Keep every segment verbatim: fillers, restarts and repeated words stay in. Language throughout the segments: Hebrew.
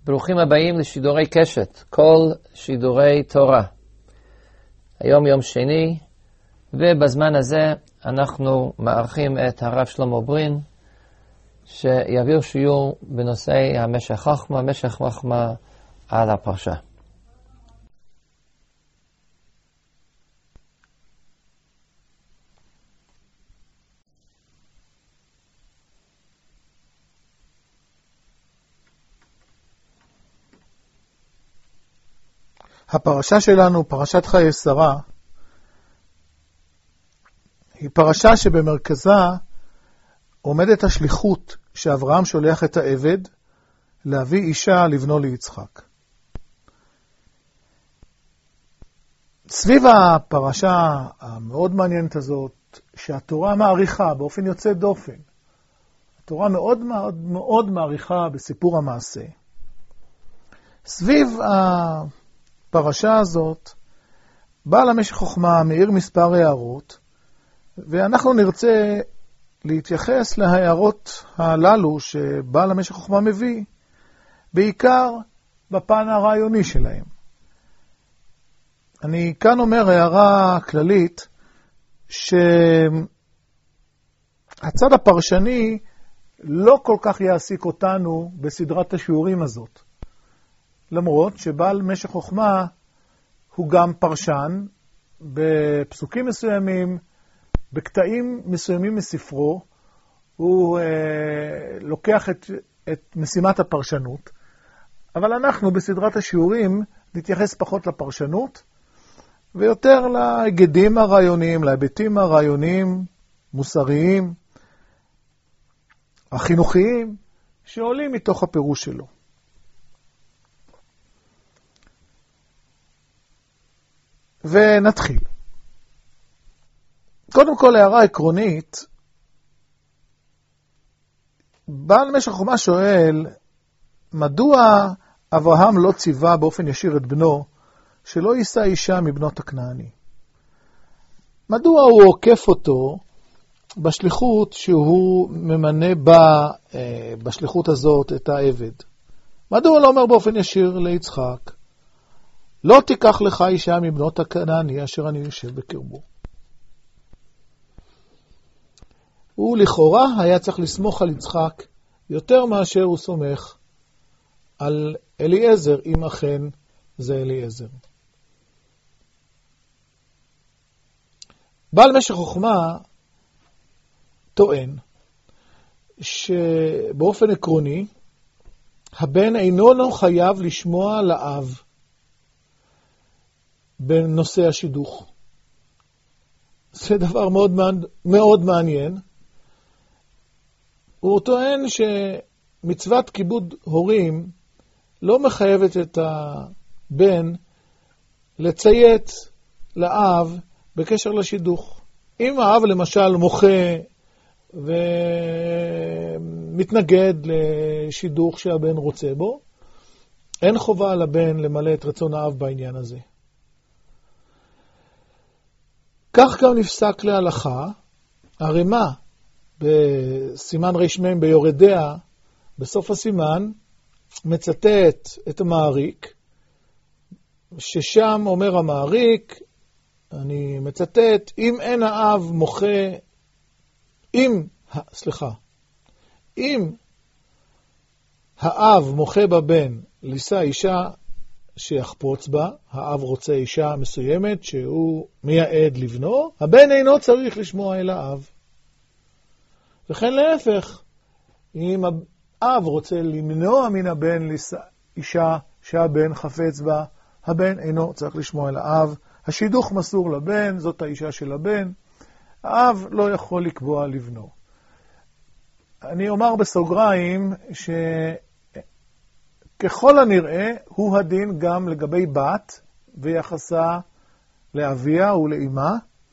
ברוכים הבאים לשידורי קשת, כל שידורי תורה. היום יום שני, ובזמן הזה אנחנו מארחים את הרב שלמה ברין, שיעביר שיעור בנושא המשך חוכמה, משך חוכמה על הפרשה. הפרשה שלנו, פרשת חיי שרה, היא פרשה שבמרכזה עומדת השליחות שאברהם שולח את העבד להביא אישה לבנו ליצחק. סביב הפרשה המאוד מעניינת הזאת, שהתורה מעריכה באופן יוצא דופן, התורה מאוד מאוד מאוד מעריכה בסיפור המעשה. סביב הפרשה הזאת, בעל המשך חוכמה מאיר מספר הערות, ואנחנו נרצה להתייחס להערות הללו שבעל המשך חוכמה מביא, בעיקר בפן הרעיוני שלהם. אני כאן אומר הערה כללית, שהצד הפרשני לא כל כך יעסיק אותנו בסדרת השיעורים הזאת. למרות שבעל משך חוכמה הוא גם פרשן בפסוקים מסוימים, בקטעים מסוימים מספרו, הוא אה, לוקח את, את משימת הפרשנות, אבל אנחנו בסדרת השיעורים נתייחס פחות לפרשנות, ויותר להיגדים הרעיוניים, להיבטים הרעיוניים, מוסריים, החינוכיים, שעולים מתוך הפירוש שלו. ונתחיל. קודם כל, הערה עקרונית, בעל משך חוכמה שואל, מדוע אברהם לא ציווה באופן ישיר את בנו, שלא יישא אישה מבנות הכנעני? מדוע הוא עוקף אותו בשליחות שהוא ממנה בה, בשליחות הזאת את העבד? מדוע לא אומר באופן ישיר ליצחק, לא תיקח לך אישה מבנות הכנעני אשר אני יושב בקרבו? הוא לכאורה היה צריך לסמוך על יצחק יותר מאשר הוא סומך על אליעזר, אם אכן זה אליעזר. בעל משך חוכמה טוען שבאופן עקרוני הבן אינו חייב לשמוע לאב בנושא השידוך. זה דבר מאוד מאוד מעניין. הוא טוען שמצוות כיבוד הורים לא מחייבת את הבן לציית לאב בקשר לשידוך. אם האב למשל מוחה ומתנגד לשידוך שהבן רוצה בו, אין חובה לבן למלא את רצון האב בעניין הזה. כך גם נפסק להלכה, הרמ"א בסימן רשמם ביורדיה, בסוף הסימן, מצטט את המעריק, ששם אומר המעריק, אני מצטט, אם אין האב מוחה, אם, סליחה, אם האב מוחה בבן לישא אישה שיחפוץ בה, האב רוצה אישה מסוימת שהוא מייעד לבנו, הבן אינו צריך לשמוע אל האב. וכן להפך, אם האב רוצה למנוע מן הבן לישא אישה שהבן חפץ בה, הבן אינו צריך לשמוע אל האב. השידוך מסור לבן, זאת האישה של הבן, האב לא יכול לקבוע לבנו. אני אומר בסוגריים שככל הנראה הוא הדין גם לגבי בת ויחסה לאביה ולאמה,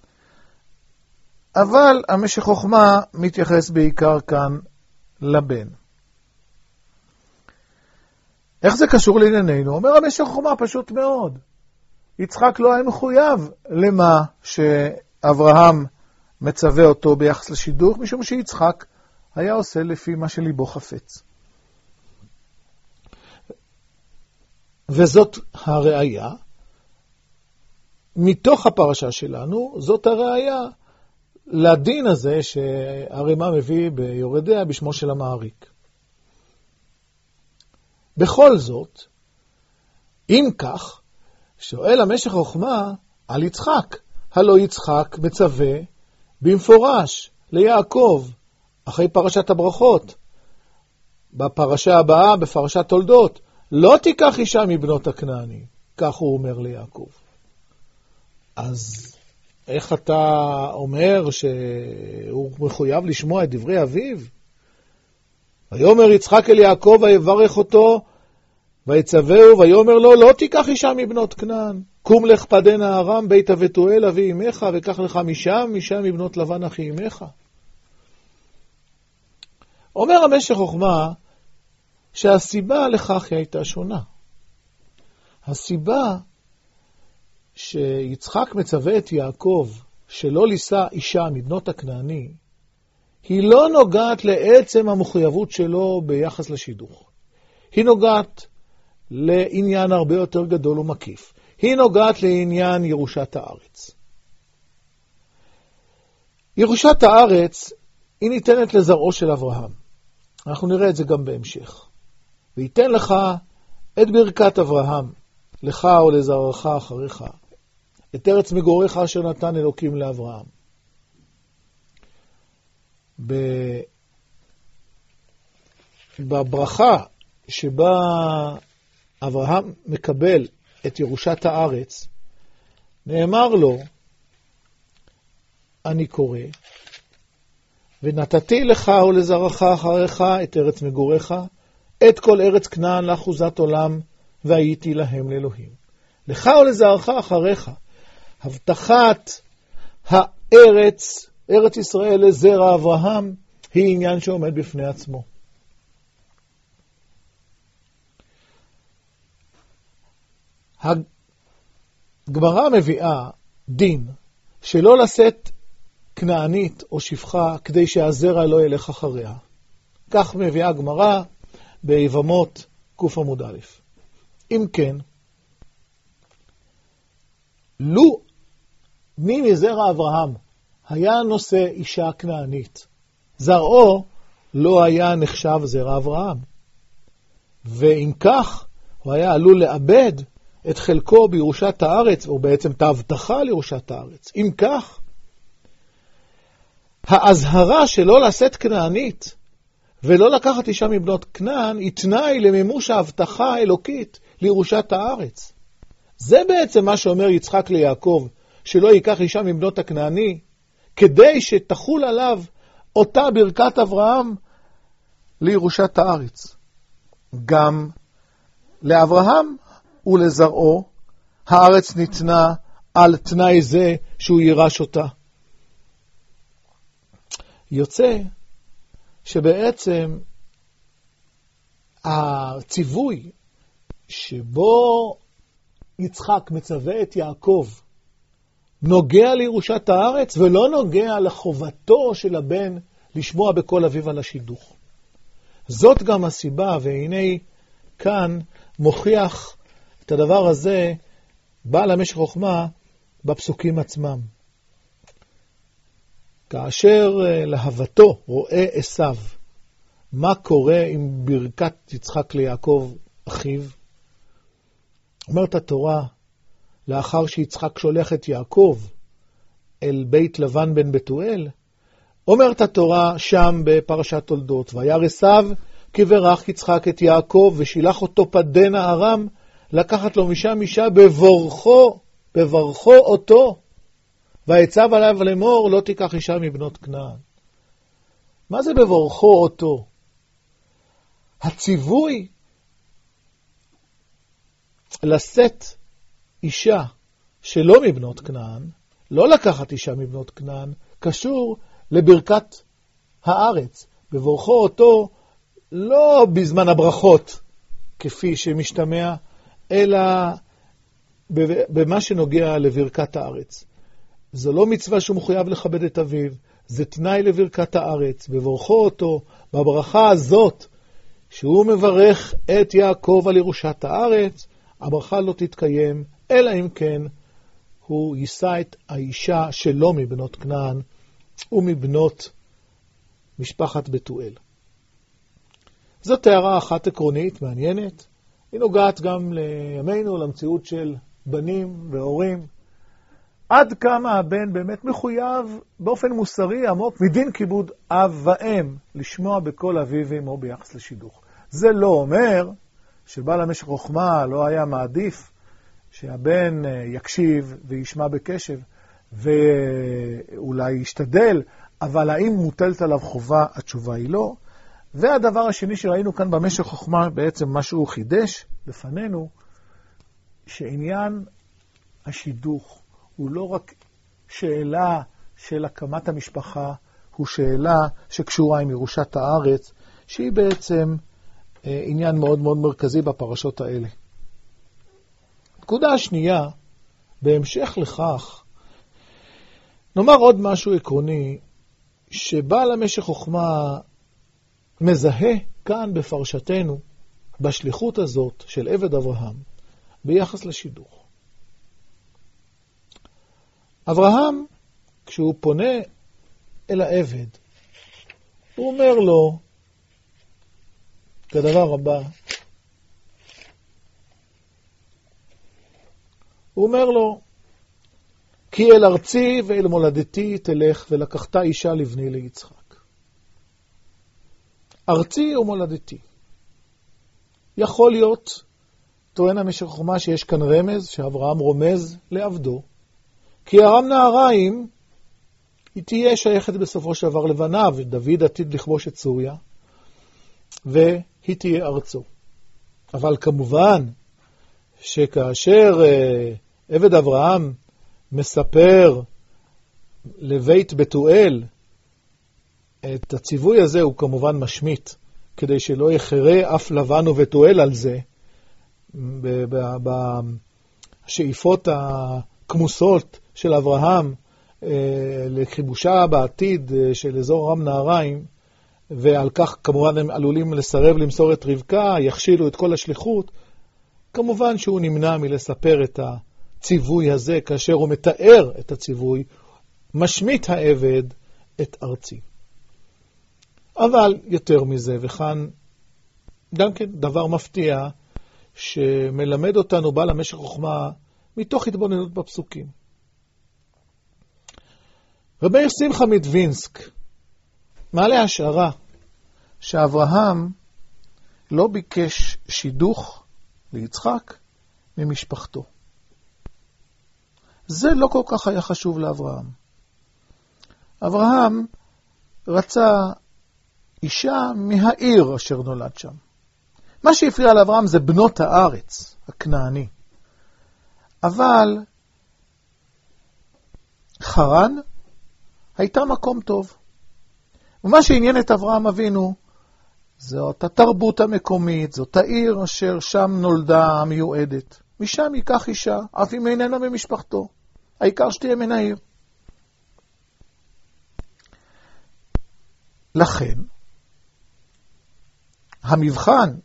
אבל המשך חוכמה מתייחס בעיקר כאן לבן. איך זה קשור לענייננו? אומר המשך חוכמה פשוט מאוד. יצחק לא היה מחויב למה שאברהם מצווה אותו ביחס לשידוך, משום שיצחק היה עושה לפי מה שליבו חפץ. וזאת הראיה, מתוך הפרשה שלנו, זאת הראיה לדין הזה שהרמ"א מביא ביורדיה בשמו של המעריק. בכל זאת, אם כך, שואל המשך חוכמה על יצחק, הלא יצחק מצווה במפורש ליעקב, אחרי פרשת הברכות, בפרשה הבאה, בפרשת תולדות, לא תיקח אישה מבנות הכנעני, כך הוא אומר ליעקב. אז איך אתה אומר שהוא מחויב לשמוע את דברי אביו? ויאמר יצחק אל יעקב ויברך אותו, ויצווהו ויאמר לו, לא תיקח אישה מבנות כנען, קום לך פדנה ארם בית הבתואל אבי אמך, וקח לך משם, משם מבנות לבן אחי אמך. אומר המשך חוכמה, שהסיבה לכך היא הייתה שונה. הסיבה שיצחק מצווה את יעקב שלא לישא אישה מבנות הכנעני, היא לא נוגעת לעצם המחויבות שלו ביחס לשידוך. היא נוגעת לעניין הרבה יותר גדול ומקיף. היא נוגעת לעניין ירושת הארץ. ירושת הארץ היא ניתנת לזרעו של אברהם. אנחנו נראה את זה גם בהמשך. ויתן לך את ברכת אברהם, לך ולזרעך אחריך, את ארץ מגוריך אשר נתן אלוקים לאברהם. בברכה שבה אברהם מקבל את ירושת הארץ, נאמר לו, אני קורא, ונתתי לך ולזרעך אחריך את ארץ מגוריך, את כל ארץ כנען לאחוזת עולם, והייתי להם לאלוהים. לך ולזרעך אחריך, הבטחת הארץ, ארץ ישראל לזרע אברהם, היא עניין שעומד בפני עצמו. הגמרא מביאה דין שלא לשאת כנענית או שפחה כדי שהזרע לא ילך אחריה. כך מביאה הגמרא ביבמות קוף עמוד א'. אם כן, לו מי מזרע אברהם היה נושא אישה כנענית, זרעו לא היה נחשב זרע אברהם. ואם כך, הוא היה עלול לאבד את חלקו בירושת הארץ, או בעצם את ההבטחה לירושת הארץ. אם כך, ההזהרה שלא לשאת כנענית, ולא לקחת אישה מבנות כנען, היא תנאי למימוש ההבטחה האלוקית לירושת הארץ. זה בעצם מה שאומר יצחק ליעקב, שלא ייקח אישה מבנות הכנעני, כדי שתחול עליו אותה ברכת אברהם לירושת הארץ. גם לאברהם ולזרעו, הארץ ניתנה על תנאי זה שהוא יירש אותה. יוצא שבעצם הציווי שבו יצחק מצווה את יעקב נוגע לירושת הארץ ולא נוגע לחובתו של הבן לשמוע בקול אביו על השידוך. זאת גם הסיבה, והנה כאן מוכיח את הדבר הזה בעל המשך חוכמה בפסוקים עצמם. כאשר להבתו רואה עשיו מה קורה עם ברכת יצחק ליעקב אחיו, אומרת התורה, לאחר שיצחק שולח את יעקב אל בית לבן בן בתואל, אומרת התורה שם בפרשת תולדות, וירא עשיו כי ברך יצחק את יעקב ושילח אותו פדנה ארם, לקחת לו משם אישה בברכו, בברכו אותו, ויצב עליו לאמור לא תיקח אישה מבנות כנען. מה זה בברכו אותו? הציווי לשאת אישה שלא מבנות כנען, לא לקחת אישה מבנות כנען, קשור לברכת הארץ. בברכו אותו לא בזמן הברכות, כפי שמשתמע, אלא במה שנוגע לברכת הארץ. זו לא מצווה שהוא מחויב לכבד את אביו, זה תנאי לברכת הארץ. בברכו אותו, בברכה הזאת, שהוא מברך את יעקב על ירושת הארץ, הברכה לא תתקיים, אלא אם כן הוא יישא את האישה שלו מבנות כנען ומבנות משפחת בתואל. זאת הערה אחת עקרונית, מעניינת. היא נוגעת גם לימינו, למציאות של בנים והורים. עד כמה הבן באמת מחויב באופן מוסרי עמוק מדין כיבוד אב ואם לשמוע בקול אביו ואמו ביחס לשידוך. זה לא אומר שבעל המשך חוכמה לא היה מעדיף שהבן יקשיב וישמע בקשב ואולי ישתדל, אבל האם מוטלת עליו חובה? התשובה היא לא. והדבר השני שראינו כאן במשך חוכמה, בעצם מה שהוא חידש לפנינו, שעניין השידוך הוא לא רק שאלה של הקמת המשפחה, הוא שאלה שקשורה עם ירושת הארץ, שהיא בעצם אה, עניין מאוד מאוד מרכזי בפרשות האלה. נקודה השנייה, בהמשך לכך, נאמר עוד משהו עקרוני, שבעל המשך חוכמה מזהה כאן בפרשתנו, בשליחות הזאת של עבד אברהם, ביחס לשידוך. אברהם, כשהוא פונה אל העבד, הוא אומר לו כדבר הבא, הוא אומר לו, כי אל ארצי ואל מולדתי תלך ולקחת אישה לבני ליצחק. ארצי ומולדתי. יכול להיות, טוען המשך חוכמה, שיש כאן רמז, שאברהם רומז לעבדו, כי ארם נהריים היא תהיה שייכת בסופו של דבר לבניו, ודוד עתיד לכבוש את סוריה, והיא תהיה ארצו. אבל כמובן שכאשר אה, עבד אברהם מספר לבית בתואל את הציווי הזה, הוא כמובן משמיט, כדי שלא יחרה אף לבן ובתואל על זה, בשאיפות הכמוסות של אברהם לכיבושה בעתיד של אזור ארם נהריים, ועל כך כמובן הם עלולים לסרב למסור את רבקה, יכשילו את כל השליחות. כמובן שהוא נמנע מלספר את הציווי הזה, כאשר הוא מתאר את הציווי, משמיט העבד את ארצי. אבל יותר מזה, וכאן גם כן דבר מפתיע, שמלמד אותנו בעל המשך חוכמה, מתוך התבוננות בפסוקים. רבי שמחה מדווינסק מעלה השערה שאברהם לא ביקש שידוך ליצחק ממשפחתו. זה לא כל כך היה חשוב לאברהם. אברהם רצה אישה מהעיר אשר נולד שם. מה שהפריע לאברהם זה בנות הארץ, הכנעני. אבל חרן הייתה מקום טוב. ומה שעניין את אברהם אבינו, זאת התרבות המקומית, זאת העיר אשר שם נולדה המיועדת. משם ייקח אישה, אף אם איננה ממשפחתו. העיקר שתהיה מן העיר. לכן, המבחן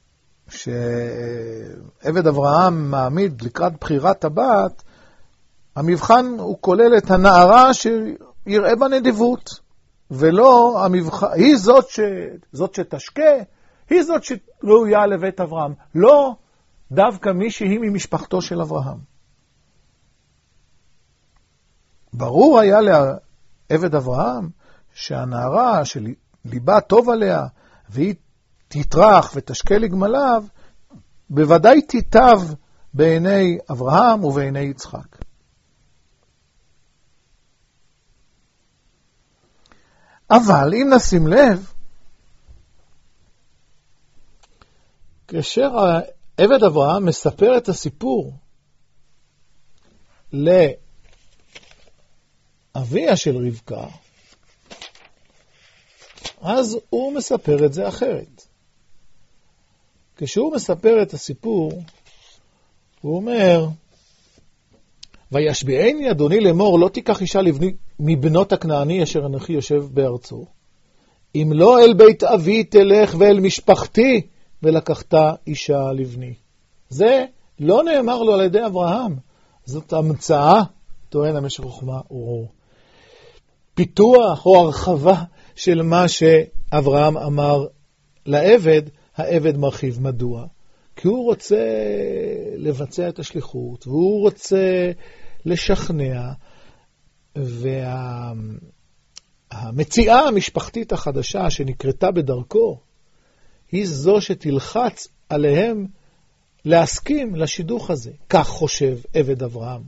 שעבד אברהם מעמיד לקראת בחירת הבת, המבחן הוא כולל את הנערה שיראה בנדיבות, ולא המבחן, היא זאת, ש, זאת שתשקה, היא זאת שראויה לבית אברהם, לא דווקא מי שהיא ממשפחתו של אברהם. ברור היה לעבד אברהם שהנערה שליבה טוב עליה, והיא תטרח ותשקה לגמליו, בוודאי תיטב בעיני אברהם ובעיני יצחק. אבל אם נשים לב, כאשר עבד אברהם מספר את הסיפור לאביה של רבקה, אז הוא מספר את זה אחרת. כשהוא מספר את הסיפור, הוא אומר, וישביעני אדוני לאמור, לא תיקח אישה לבני מבנות הכנעני אשר אנכי יושב בארצו, אם לא אל בית אבי תלך ואל משפחתי ולקחת אישה לבני. זה לא נאמר לו על ידי אברהם. זאת המצאה, טוען המשך חוכמה, או פיתוח או הרחבה של מה שאברהם אמר לעבד. העבד מרחיב. מדוע? כי הוא רוצה לבצע את השליחות, והוא רוצה לשכנע, והמציאה המשפחתית החדשה שנקרתה בדרכו, היא זו שתלחץ עליהם להסכים לשידוך הזה. כך חושב עבד אברהם.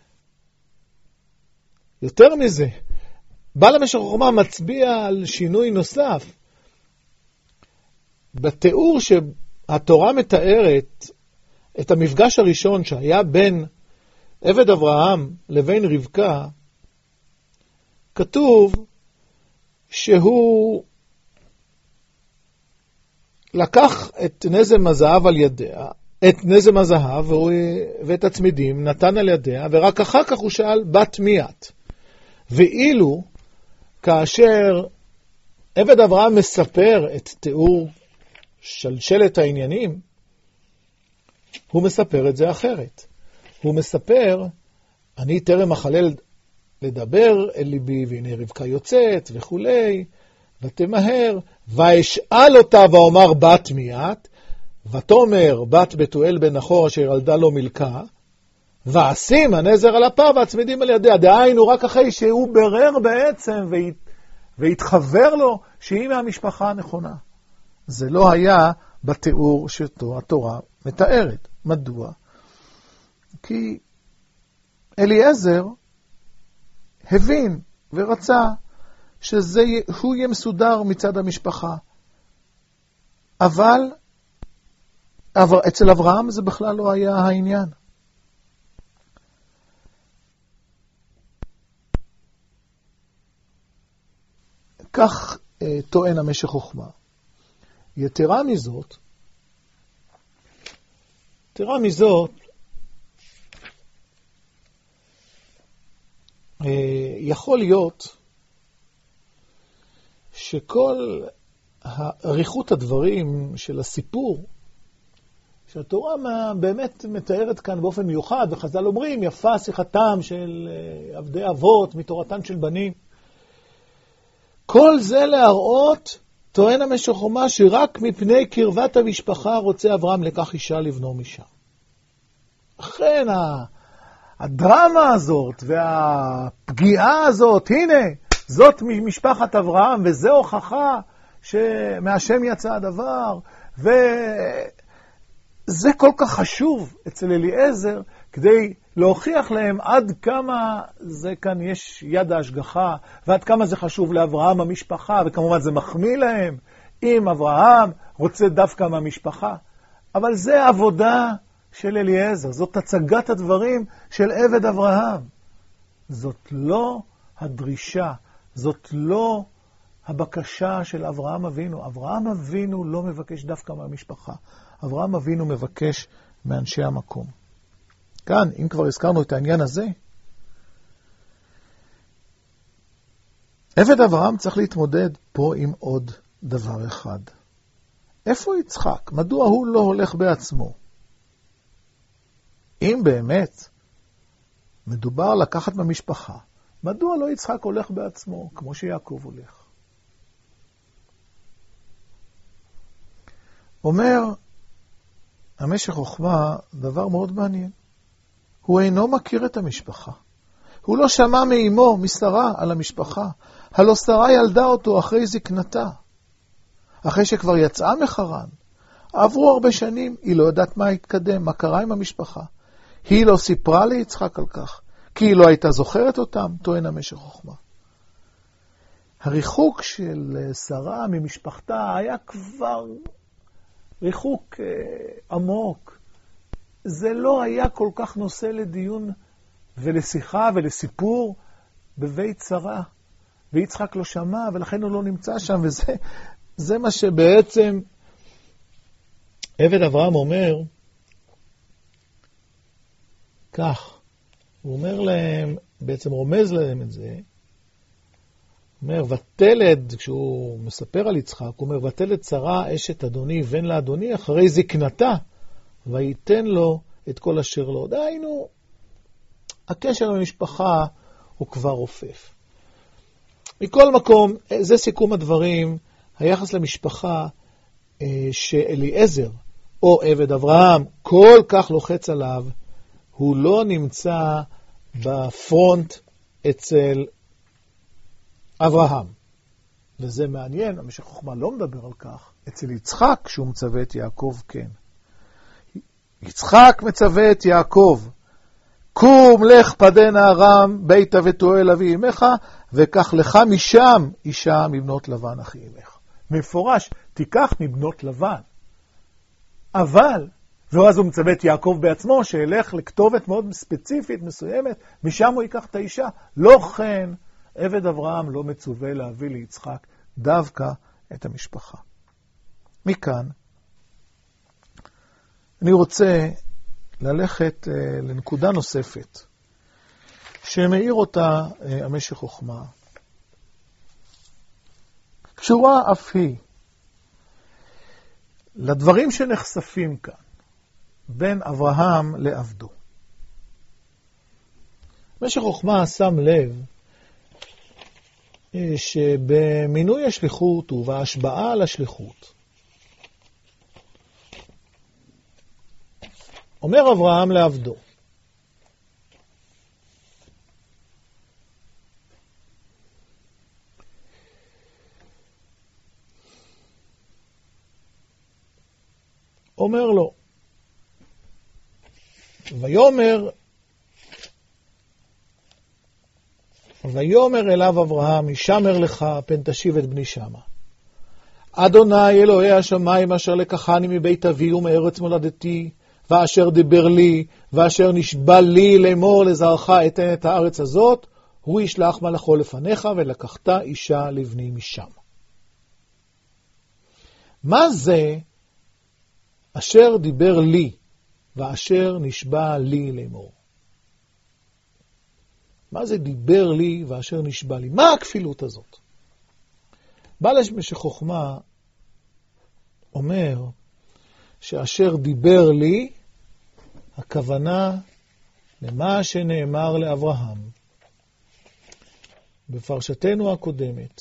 יותר מזה, בעל המשך חוכמה מצביע על שינוי נוסף. בתיאור שהתורה מתארת את המפגש הראשון שהיה בין עבד אברהם לבין רבקה, כתוב שהוא לקח את נזם הזהב על ידיה, את נזם הזהב ואת הצמידים נתן על ידיה, ורק אחר כך הוא שאל בת מי את? ואילו כאשר עבד אברהם מספר את תיאור שלשלת העניינים, הוא מספר את זה אחרת. הוא מספר, אני טרם החלל לדבר אל ליבי, והנה רבקה יוצאת וכולי, ותמהר, ואשאל אותה ואומר בת מי את? ותאמר בת בתואל בן נחור אשר ילדה לו מלכה, ועשים הנזר על אפה והצמידים על ידיה. דהיינו רק אחרי שהוא ברר בעצם והתחבר לו שהיא מהמשפחה הנכונה. זה לא היה בתיאור שאותו התורה מתארת. מדוע? כי אליעזר הבין ורצה שזה הוא יהיה מסודר מצד המשפחה. אבל אצל אברהם זה בכלל לא היה העניין. כך אה, טוען המשך חוכמה. יתרה מזאת, יתרה מזאת, אה, יכול להיות שכל עריכות הדברים של הסיפור, שהתורה באמת מתארת כאן באופן מיוחד, וחז"ל אומרים, יפה שיחתם של עבדי אבות מתורתן של בנים. כל זה להראות, טוען המשך חוכמה, שרק מפני קרבת המשפחה רוצה אברהם לקח אישה לבנו משם. אכן, הדרמה הזאת והפגיעה הזאת, הנה, זאת משפחת אברהם, וזה הוכחה שמהשם יצא הדבר, וזה כל כך חשוב אצל אליעזר, כדי להוכיח להם עד כמה זה כאן יש יד ההשגחה, ועד כמה זה חשוב לאברהם המשפחה, וכמובן זה מחמיא להם, אם אברהם רוצה דווקא מהמשפחה. אבל זה עבודה של אליעזר, זאת הצגת הדברים של עבד אברהם. זאת לא הדרישה, זאת לא הבקשה של אברהם אבינו. אברהם אבינו לא מבקש דווקא מהמשפחה. אברהם אבינו מבקש מאנשי המקום. כאן, אם כבר הזכרנו את העניין הזה, עבד אברהם צריך להתמודד פה עם עוד דבר אחד. איפה יצחק? מדוע הוא לא הולך בעצמו? אם באמת מדובר לקחת מהמשפחה, מדוע לא יצחק הולך בעצמו, כמו שיעקב הולך? אומר המשך חוכמה דבר מאוד מעניין. הוא אינו מכיר את המשפחה. הוא לא שמע מאמו, משרה, על המשפחה. הלא שרה ילדה אותו אחרי זקנתה. אחרי שכבר יצאה מחרן. עברו הרבה שנים, היא לא יודעת מה התקדם, מה קרה עם המשפחה. היא לא סיפרה ליצחק על כך, כי היא לא הייתה זוכרת אותם, טוען המשך חוכמה. הריחוק של שרה ממשפחתה היה כבר ריחוק אה, עמוק. זה לא היה כל כך נושא לדיון ולשיחה ולסיפור בבית שרה. ויצחק לא שמע, ולכן הוא לא נמצא שם, וזה זה מה שבעצם עבד אברהם אומר כך. הוא אומר להם, בעצם רומז להם את זה, הוא אומר, ותלד, כשהוא מספר על יצחק, הוא אומר, ותלד שרה אשת אדוני, בן לאדוני, אחרי זקנתה, ויתן לו את כל אשר לו. דהיינו, הקשר למשפחה הוא כבר רופף. מכל מקום, זה סיכום הדברים, היחס למשפחה שאליעזר או עבד אברהם כל כך לוחץ עליו, הוא לא נמצא בפרונט אצל אברהם. וזה מעניין, המשך חוכמה לא מדבר על כך. אצל יצחק, כשהוא מצווה את יעקב, כן. יצחק מצווה את יעקב, קום לך פדנה ארם ביתה ותואל אבי אמך, וקח לך משם אישה מבנות לבן אחי אמך. מפורש, תיקח מבנות לבן. אבל, ואז הוא מצווה את יעקב בעצמו, שילך לכתובת מאוד ספציפית, מסוימת, משם הוא ייקח את האישה. לא כן, עבד אברהם לא מצווה להביא ליצחק דווקא את המשפחה. מכאן, אני רוצה ללכת לנקודה נוספת, שמאיר אותה המשך חוכמה. קשורה אף היא לדברים שנחשפים כאן, בין אברהם לעבדו. המשך חוכמה שם לב שבמינוי השליחות ובהשבעה על השליחות, אומר אברהם לעבדו, אומר לו, ויאמר, ויאמר אליו אברהם, ישמר לך פן תשיב את בני שמה. אדוני אלוהי השמיים אשר לקחני מבית אבי ומארץ מולדתי, ואשר דיבר לי, ואשר נשבע לי לאמור לזרעך אתן את הארץ הזאת, הוא ישלח מלאכו לפניך ולקחת אישה לבני משם. מה זה אשר דיבר לי, ואשר נשבע לי לאמור? מה זה דיבר לי ואשר נשבע לי? מה הכפילות הזאת? בעל משך חוכמה אומר שאשר דיבר לי, הכוונה למה שנאמר לאברהם בפרשתנו הקודמת.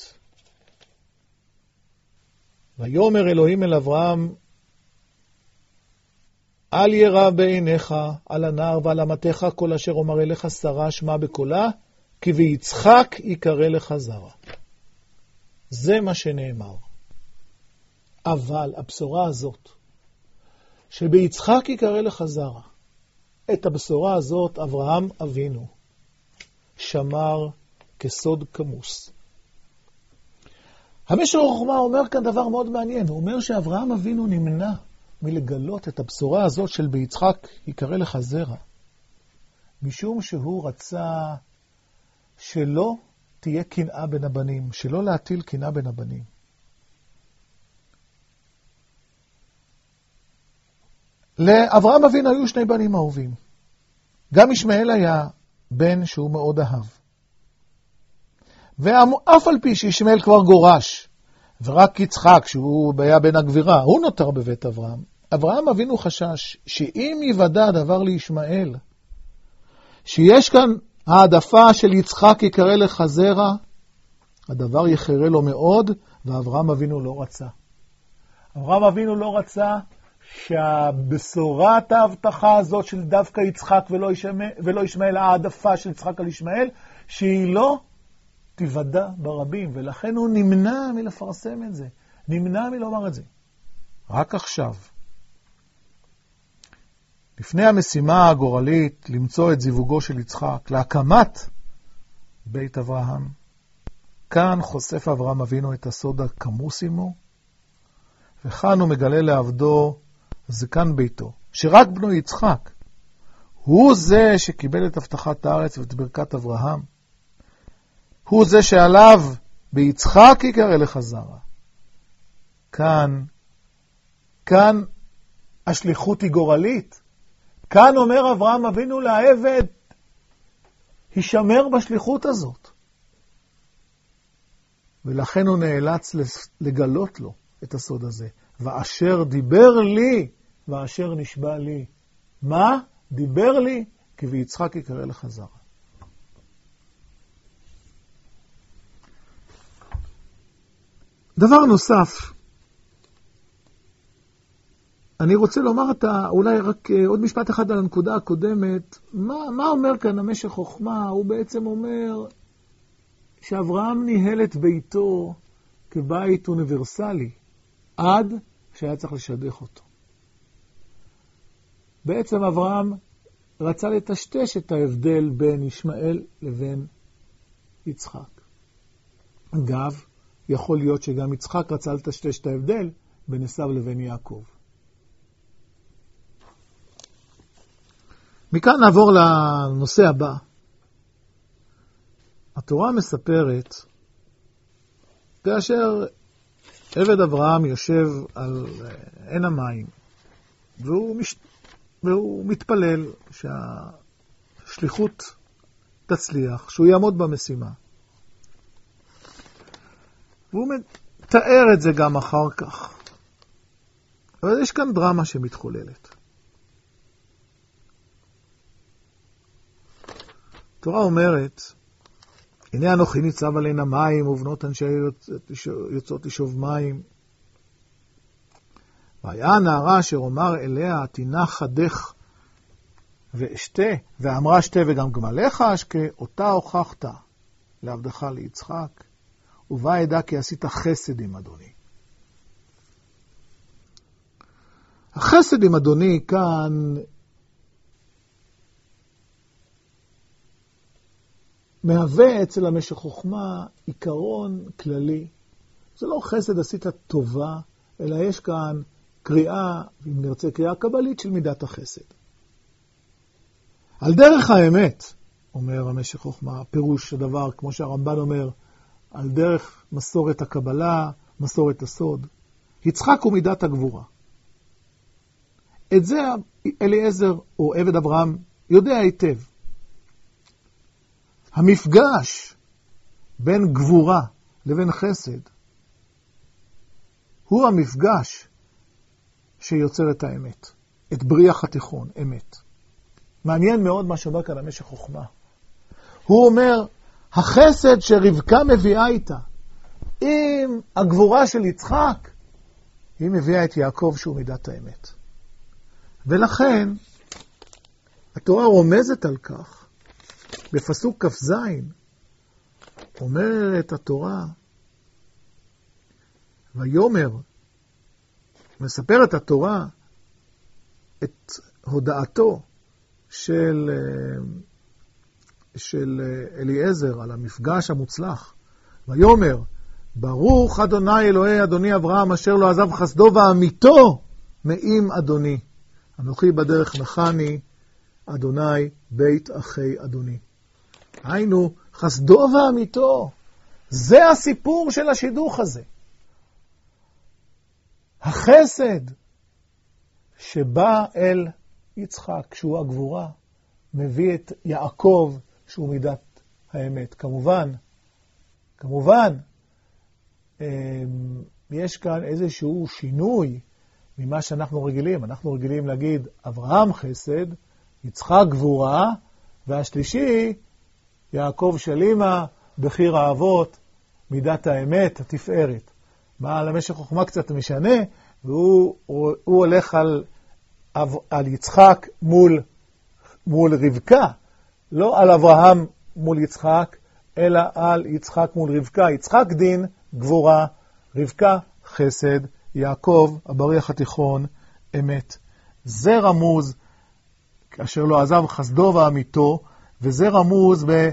ויאמר אלוהים אל אברהם, אל ירא בעיניך על הנער ועל אמתך כל אשר אומר אליך שרה שמע בקולה, כי ביצחק יקרא לך זרע. זה מה שנאמר. אבל הבשורה הזאת, שביצחק יקרא לך זרע, את הבשורה הזאת אברהם אבינו שמר כסוד כמוס. המשך חוכמה אומר כאן דבר מאוד מעניין. הוא אומר שאברהם אבינו נמנע מלגלות את הבשורה הזאת של ביצחק יקרא לך זרע, משום שהוא רצה שלא תהיה קנאה בין הבנים, שלא להטיל קנאה בין הבנים. לאברהם אבינו היו שני בנים אהובים. גם ישמעאל היה בן שהוא מאוד אהב. ואף על פי שישמעאל כבר גורש, ורק יצחק, שהוא היה בן הגבירה, הוא נותר בבית אברהם. אברהם אבינו חשש שאם יוודע הדבר לישמעאל, שיש כאן העדפה של יצחק יקרא לך זרע, הדבר יחרה לו מאוד, ואברהם אבינו לא רצה. אברהם אבינו לא רצה שהבשורת ההבטחה הזאת של דווקא יצחק ולא ישמעאל, ולא ישמעאל, העדפה של יצחק על ישמעאל, שהיא לא תיוודע ברבים, ולכן הוא נמנע מלפרסם את זה, נמנע מלומר את זה. רק עכשיו, לפני המשימה הגורלית למצוא את זיווגו של יצחק, להקמת בית אברהם, כאן חושף אברהם אבינו את הסוד הכמוס עמו, וכאן הוא מגלה לעבדו זקן ביתו, שרק בנו יצחק, הוא זה שקיבל את הבטחת הארץ ואת ברכת אברהם, הוא זה שעליו ביצחק יקרא לך זרע. כאן, כאן השליחות היא גורלית. כאן אומר אברהם אבינו לעבד, הישמר בשליחות הזאת. ולכן הוא נאלץ לגלות לו את הסוד הזה. ואשר דיבר לי, ואשר נשבע לי. מה? דיבר לי, כי ויצחק יקרא לך זרע. דבר נוסף, אני רוצה לומר את ה... אולי רק עוד משפט אחד על הנקודה הקודמת. מה, מה אומר כאן המשך חוכמה? הוא בעצם אומר שאברהם ניהל את ביתו כבית אוניברסלי, עד שהיה צריך לשדך אותו. בעצם אברהם רצה לטשטש את ההבדל בין ישמעאל לבין יצחק. אגב, יכול להיות שגם יצחק רצה לטשטש את ההבדל בין עשיו לבין יעקב. מכאן נעבור לנושא הבא. התורה מספרת, כאשר עבד אברהם יושב על עין המים, והוא, מש... והוא מתפלל שהשליחות תצליח, שהוא יעמוד במשימה. והוא מתאר את זה גם אחר כך. אבל יש כאן דרמה שמתחוללת. התורה אומרת, הנה אנוכי ניצב על עין המים, ובנות אנשי יוצאות לשאוב מים. והיה הנערה אשר אומר אליה, תינח חדך ואשתה, ואמרה שתה וגם גמליך אשקה, אותה הוכחת לעבדך ליצחק, ובה ידע כי עשית חסד עם אדוני. החסד עם אדוני כאן מהווה אצל המשך חוכמה עיקרון כללי. זה לא חסד עשית טובה, אלא יש כאן קריאה, אם נרצה קריאה קבלית של מידת החסד. על דרך האמת, אומר המשך חוכמה, פירוש הדבר, כמו שהרמב"ן אומר, על דרך מסורת הקבלה, מסורת הסוד, יצחק הוא מידת הגבורה. את זה אליעזר או עבד אברהם יודע היטב. המפגש בין גבורה לבין חסד הוא המפגש שיוצר את האמת, את בריח התיכון, אמת. מעניין מאוד מה שאומר כאן המשך חוכמה. הוא אומר, החסד שרבקה מביאה איתה, עם הגבורה של יצחק, היא מביאה את יעקב שהוא מידת האמת. ולכן, התורה רומזת על כך, בפסוק כף זין, אומרת התורה, ויומר, מספרת התורה את הודעתו של, של אליעזר על המפגש המוצלח. ויומר, ברוך אדוני אלוהי אדוני אברהם, אשר לא עזב חסדו ואמיתו מעם אדוני. אנוכי בדרך נחני, אדוני בית אחי אדוני. היינו, חסדו ואמיתו. זה הסיפור של השידוך הזה. החסד שבא אל יצחק, שהוא הגבורה, מביא את יעקב, שהוא מידת האמת. כמובן, כמובן, יש כאן איזשהו שינוי ממה שאנחנו רגילים. אנחנו רגילים להגיד, אברהם חסד, יצחק גבורה, והשלישי, יעקב שלימה, בחיר האבות, מידת האמת, התפארת. בעל המשך חוכמה קצת משנה, והוא הוא הולך על, על יצחק מול, מול רבקה, לא על אברהם מול יצחק, אלא על יצחק מול רבקה. יצחק דין, גבורה, רבקה חסד, יעקב, הבריח התיכון, אמת. זה רמוז, כאשר לא עזב חסדו ואמיתו, וזה רמוז ב...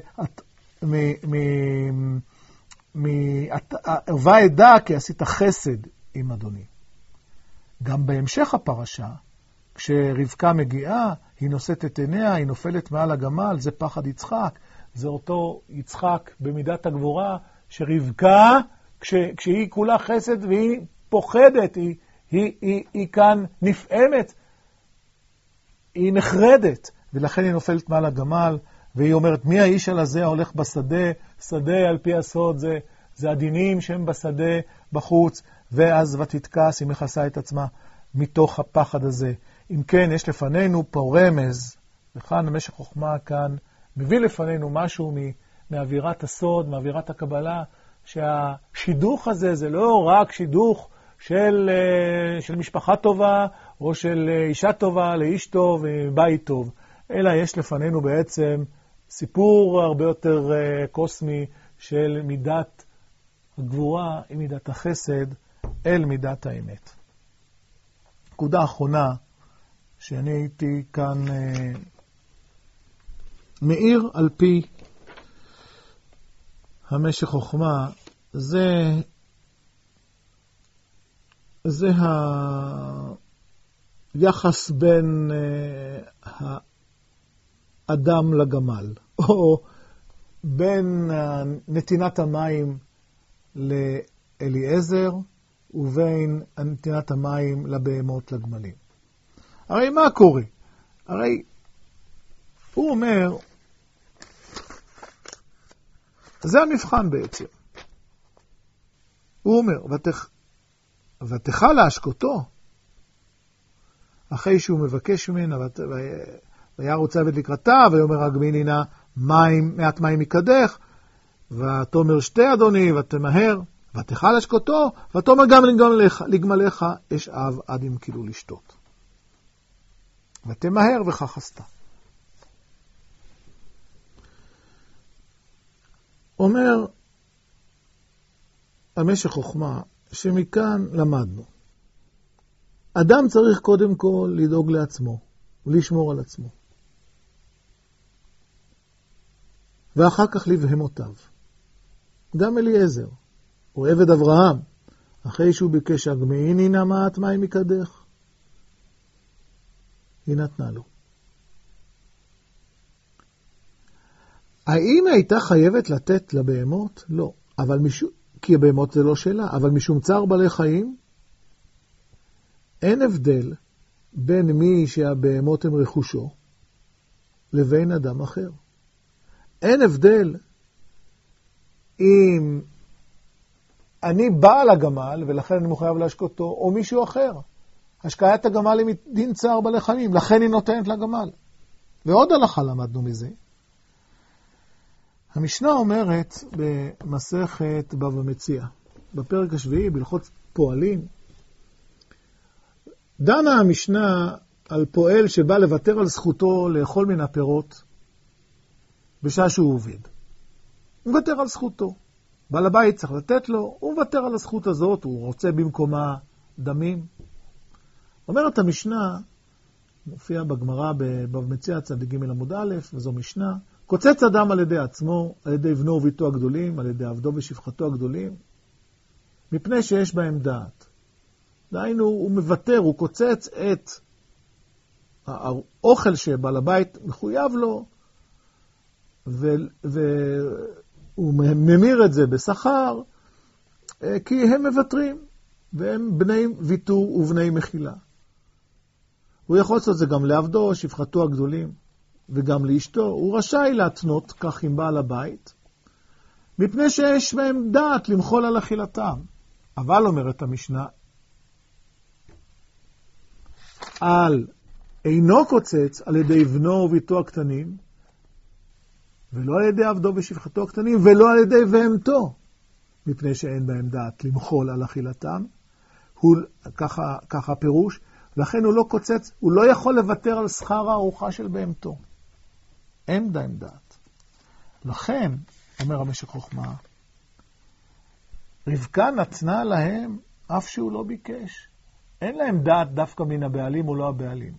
ועדה כי עשית חסד עם אדוני. גם בהמשך הפרשה, כשרבקה מגיעה, היא נושאת את עיניה, היא נופלת מעל הגמל, זה פחד יצחק. זה אותו יצחק במידת הגבורה, שרבקה, כש, כשהיא כולה חסד והיא פוחדת, היא, היא, היא, היא כאן נפעמת, היא נחרדת, ולכן היא נופלת מעל הגמל, והיא אומרת, מי האיש על הזה ההולך בשדה? שדה על פי הסוד, זה, זה הדינים שהם בשדה בחוץ, ואז ותתכס, היא מכסה את עצמה מתוך הפחד הזה. אם כן, יש לפנינו פה רמז וכאן המשך חוכמה כאן מביא לפנינו משהו מאווירת הסוד, מאווירת הקבלה, שהשידוך הזה זה לא רק שידוך של, של משפחה טובה, או של אישה טובה לאיש טוב ובית טוב, אלא יש לפנינו בעצם סיפור הרבה יותר קוסמי של מידת הגבורה עם מידת החסד אל מידת האמת. נקודה אחרונה שאני הייתי כאן אה, מאיר על פי המשך חוכמה, זה זה היחס בין אה, האדם לגמל, או בין נתינת המים לאליעזר ובין נתינת המים לבהמות לגמלים. הרי מה קורה? הרי הוא אומר, זה המבחן בעצם. הוא אומר, ותח... ותחל להשקותו, אחרי שהוא מבקש ממנה, ות... והיה רוצה עבד לקראתה, ויאמר הגמיני נא מים, מעט מים מקדך, ותאמר שתי אדוני, ותמהר, ותחל להשקותו, ותאמר גם לגמליך, לגמליך אש אב עד אם כאילו לשתות. ותמהר וכך עשתה. אומר המשך חוכמה, שמכאן למדנו. אדם צריך קודם כל לדאוג לעצמו, ולשמור על עצמו. ואחר כך לבהמותיו. גם אליעזר, הוא עבד אברהם, אחרי שהוא ביקש הגמיני נא מעט מים מקדך, היא נתנה לו. האם הייתה חייבת לתת לבהמות? לא. אבל משום, כי הבהמות זה לא שלה, אבל משום צער בעלי חיים, אין הבדל בין מי שהבהמות הם רכושו, לבין אדם אחר. אין הבדל אם אני בעל הגמל, ולכן אני מחויב להשקותו, או מישהו אחר. השקיית הגמל היא דין צער בעלי חיים, לכן היא נותנת לגמל. ועוד הלכה למדנו מזה. המשנה אומרת במסכת בבא מציעא, בפרק השביעי, בהלכות פועלים, דנה המשנה על פועל שבא לוותר על זכותו לאכול מן הפירות בשעה שהוא עובד. הוא מוותר על זכותו. בעל הבית צריך לתת לו, הוא מוותר על הזכות הזאת, הוא רוצה במקומה דמים. אומרת המשנה, מופיע בגמרא בבבא מציעא צדיק ג' עמוד א', וזו משנה, קוצץ אדם על ידי עצמו, על ידי בנו וביתו הגדולים, על ידי עבדו ושפחתו הגדולים, מפני שיש בהם דעת. דהיינו, הוא מוותר, הוא קוצץ את האוכל שבעל הבית מחויב לו, והוא ממיר את זה בשכר, כי הם מבטרים, והם בני ויתור ובני מחילה. הוא יכול לעשות זה גם לעבדו, שפחתו הגדולים, וגם לאשתו. הוא רשאי להתנות כך עם בעל הבית, מפני שיש בהם דעת למחול על אכילתם. אבל אומרת המשנה, על אינו קוצץ על ידי בנו וביתו הקטנים, ולא על ידי עבדו ושפחתו הקטנים, ולא על ידי בהמתו, מפני שאין בהם דעת למחול על אכילתם. הוא, ככה, ככה פירוש, לכן הוא לא קוצץ, הוא לא יכול לוותר על שכר הארוחה של בהמתו. אין בהם דעת. לכן, אומר המשך חוכמה, רבקה נתנה להם אף שהוא לא ביקש. אין להם דעת דווקא מן הבעלים או לא הבעלים.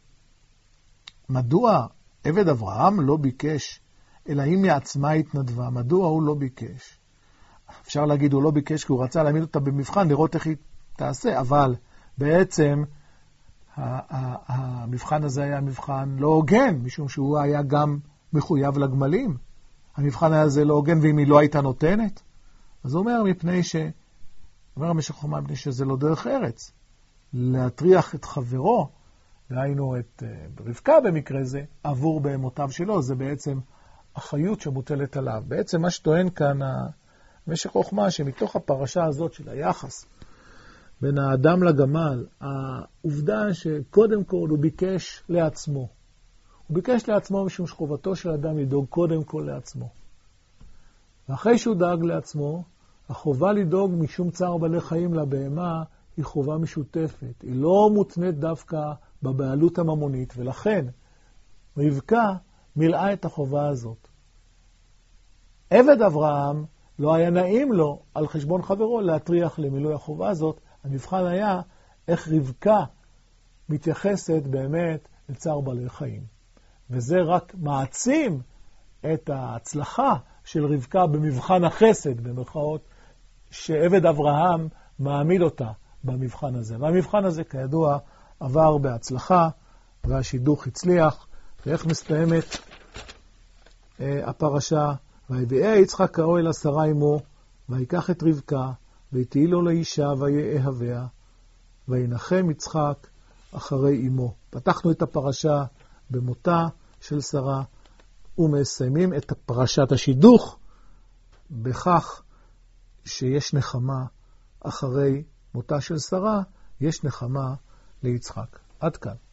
מדוע עבד אברהם לא ביקש, אלא אם מעצמה התנדבה? מדוע הוא לא ביקש? אפשר להגיד הוא לא ביקש כי הוא רצה להעמיד אותה במבחן, לראות איך היא תעשה, אבל בעצם המבחן הזה היה מבחן לא הוגן, משום שהוא היה גם מחויב לגמלים. המבחן הזה לא הוגן, ואם היא לא הייתה נותנת, אז הוא אומר מפני ש... אומר המשך חוכמה, מפני שזה לא דרך ארץ. להטריח את חברו, ראינו את רבקה במקרה זה, עבור בהמותיו שלו, זה בעצם אחריות שמוטלת עליו. בעצם מה שטוען כאן המשך חוכמה, שמתוך הפרשה הזאת של היחס בין האדם לגמל, העובדה שקודם כל הוא ביקש לעצמו, הוא ביקש לעצמו משום שחובתו של אדם לדאוג קודם כל לעצמו. ואחרי שהוא דאג לעצמו, החובה לדאוג משום צער בעלי חיים לבהמה היא חובה משותפת. היא לא מותנית דווקא בבעלות הממונית, ולכן רבקה מילאה את החובה הזאת. עבד אברהם לא היה נעים לו על חשבון חברו להטריח למילוי החובה הזאת. המבחן היה איך רבקה מתייחסת באמת לצער בעלי חיים. וזה רק מעצים את ההצלחה של רבקה במבחן החסד, במרכאות, שעבד אברהם מעמיד אותה במבחן הזה. והמבחן הזה, כידוע, עבר בהצלחה, והשידוך הצליח. ואיך מסתיימת אה, הפרשה? ויביאה יצחק האוהל עשרה עמו, ויקח את רבקה, ותהי לו לאישה, ויאהביה, וינחם יצחק אחרי אמו. פתחנו את הפרשה במותה של שרה, ומסיימים את פרשת השידוך בכך שיש נחמה אחרי מותה של שרה, יש נחמה ליצחק. עד כאן.